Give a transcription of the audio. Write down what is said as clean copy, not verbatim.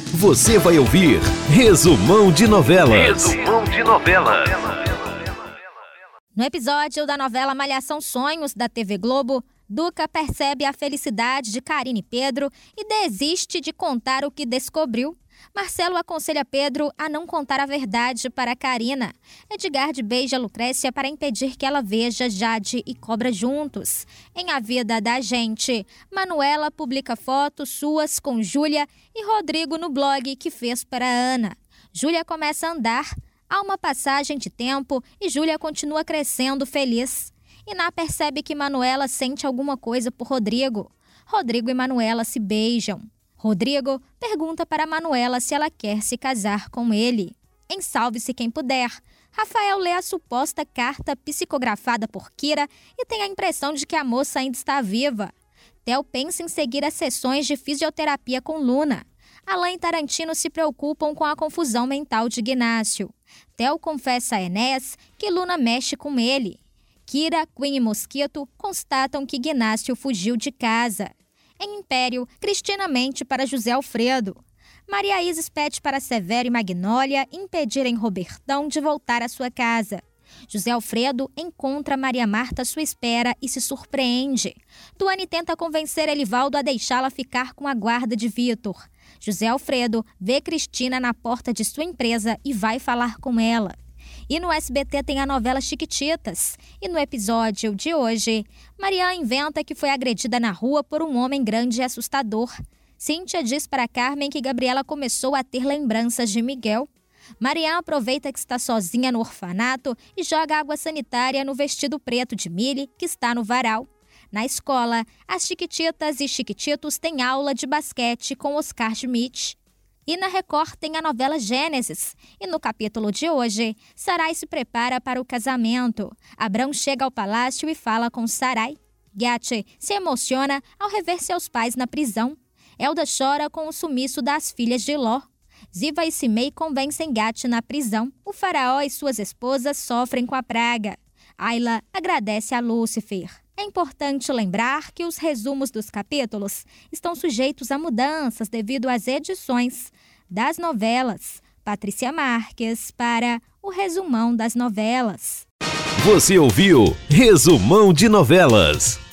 Você vai ouvir Resumão de Novelas. Resumão de Novelas. No episódio da novela Malhação Sonhos, da TV Globo, Duca percebe a felicidade de Carine e Pedro e desiste de contar o que descobriu. Marcelo aconselha Pedro a não contar a verdade para Carina. Edgar beija Lucrécia para impedir que ela veja Jade e Cobra juntos. Em A Vida da Gente, Manuela publica fotos suas com Júlia e Rodrigo no blog que fez para Ana. Júlia começa a andar, há uma passagem de tempo e Júlia continua crescendo feliz. Iná percebe que Manuela sente alguma coisa por Rodrigo. Rodrigo e Manuela se beijam. Rodrigo pergunta para Manuela se ela quer se casar com ele. Em Salve-se Quem Puder, Rafael lê a suposta carta psicografada por Kira e tem a impressão de que a moça ainda está viva. Theo pensa em seguir as sessões de fisioterapia com Luna. Alain e Tarantino se preocupam com a confusão mental de Ignácio. Theo confessa a Enéas que Luna mexe com ele. Kira, Queen e Mosquito constatam que Ignácio fugiu de casa. Em Império, Cristina mente para José Alfredo. Maria Isis pede para Severo e Magnólia impedirem Robertão de voltar à sua casa. José Alfredo encontra Maria Marta à sua espera e se surpreende. Tuane tenta convencer Elivaldo a deixá-la ficar com a guarda de Vitor. José Alfredo vê Cristina na porta de sua empresa e vai falar com ela. E no SBT tem a novela Chiquititas. E no episódio de hoje, Mariana inventa que foi agredida na rua por um homem grande e assustador. Cíntia diz para Carmen que Gabriela começou a ter lembranças de Miguel. Mariana aproveita que está sozinha no orfanato e joga água sanitária no vestido preto de Mili, que está no varal. Na escola, as Chiquititas e Chiquititos têm aula de basquete com Oscar Schmidt. E na Record tem a novela Gênesis. E no capítulo de hoje, Sarai se prepara para o casamento. Abrão chega ao palácio e fala com Sarai. Gatti se emociona ao rever seus pais na prisão. Elda chora com o sumiço das filhas de Ló. Ziva e Cimei convencem Gatti na prisão. O faraó e suas esposas sofrem com a praga. Ayla agradece a Lúcifer. É importante lembrar que os resumos dos capítulos estão sujeitos a mudanças devido às edições das novelas. Patrícia Marques para o Resumão das Novelas. Você ouviu Resumão de Novelas.